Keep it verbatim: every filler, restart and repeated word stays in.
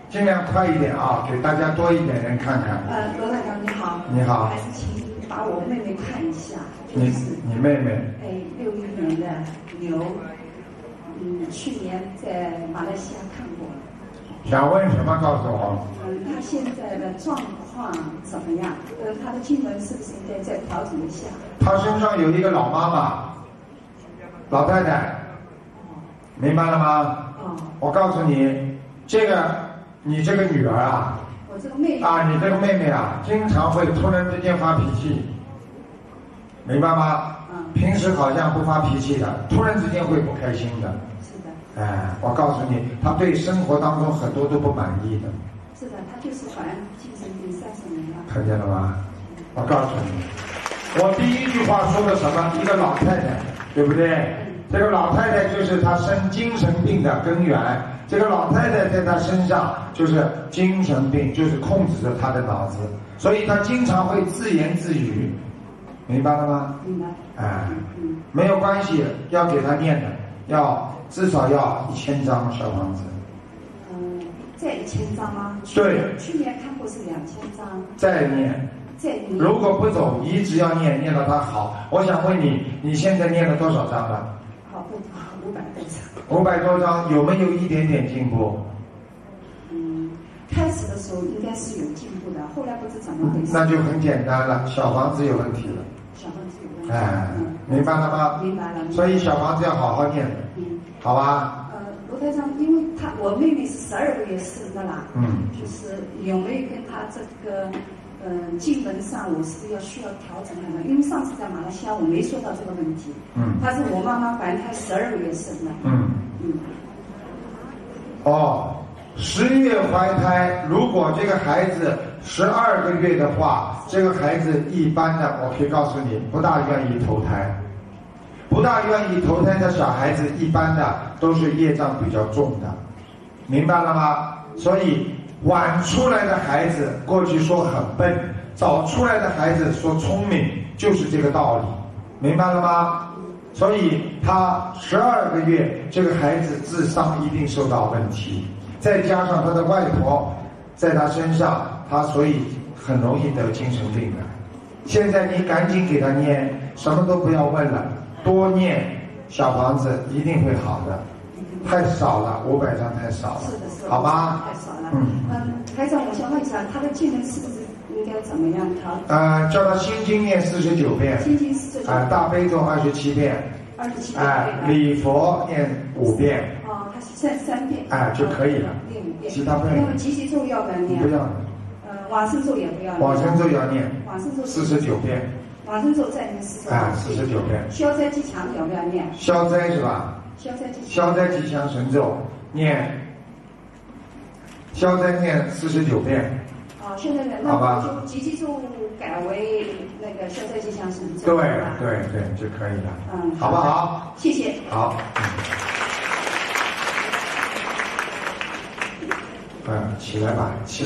尽量快一点啊，给大家多一点人看看。 呃，罗台长你好。 你好。 还是请把我妹妹看一下。就你是、 你妹妹？ 哎，六一年的牛，嗯，去年在马来西亚看过。 想问什么？告诉我。 嗯，她现在的状况怎么样？呃，她的经文是不是应该再调整一下？ 她身上有一个老妈妈，老太太，明白了吗？ 哦。 我告诉你，这个你这个女儿啊， 我这个妹妹啊，你这个妹妹啊，经常会突然之间发脾气，明白吗？ 嗯。 平时好像不发脾气的，突然之间会不开心的。 是的。 哎，我告诉你，她对生活当中很多都不满意的。 是的，她就是好像精神病三十年了。 看见了吗？我告诉你，我第一句话说的什么？一个老太太，对不对？这个老太太就是她生精神病的根源。这个老太太在她身上就是精神病，就是控制着她的脑子，所以她经常会自言自语，明白了吗？ 明白。 哎，没有关系，要给她念的，要至少要一千张小房子。 嗯，再一千张吗？ 对。 去年看过是两千张。 再念。 再念。 如果不走，一直要念，念到它好。我想问你，你现在念了多少张了？ 好，不五百多张。 五百多张，有没有一点点进步？ 嗯，开始的时候应该是有进步的，后来不知怎么回事。 那就很简单了，小房子有问题了。 小房子有问题。 哎， 嗯、 明白了吗？ 明白了。 所以小房子要好好念的。 嗯。 好吧。 呃，罗台长，因为她我妹妹是十二个月生的啦。 嗯。 就是有没有跟她这个？嗯，经文上我是要需要调整的，因为上次在马来西亚我没说到这个问题。 嗯。 她是我妈妈怀胎十二个月生的。 嗯。 嗯。 哦，十月怀胎，如果这个孩子十二个月的话，这个孩子一般的，我可以告诉你，不大愿意投胎，不大愿意投胎的小孩子，一般的都是业障比较重的，明白了吗？所以。晚出来的孩子，过去说很笨；早出来的孩子说聪明，就是这个道理，明白了吗？所以他十二个月，这个孩子智商一定受到问题，再加上他的外婆在他身上，他所以很容易得精神病的。现在你赶紧给他念，什么都不要问了，多念小房子一定会好的。太少了，五百张太少了， 是的，是的， 好吧？ 太少了。 嗯嗯，台长，我想问一下，他的经文是不是应该怎么样调？ 呃，叫他心经念四十九遍， 心经四十九遍， 啊、呃，大悲咒二十七遍， 二十七遍， 哎、呃，礼佛念五遍， 哦，他是算三遍， 哎、呃，就可以了， 念五遍， 其他不要。 那么集集咒要不要念？ 不要。 呃，往生咒也不要念。 往生咒要念。 往生咒四十九遍。 往生咒再念四十九遍。 哎，四十九遍。 消灾吉祥要不要念？ 消灾是吧？ 消灾吉祥。 消灾吉祥神咒念，消灾念四十九遍。 哦，现在那我就集集咒改为那个消灾吉祥神咒。 对对对，就可以了。 嗯， 好不好？ 谢谢。 好。嗯，起来吧，起。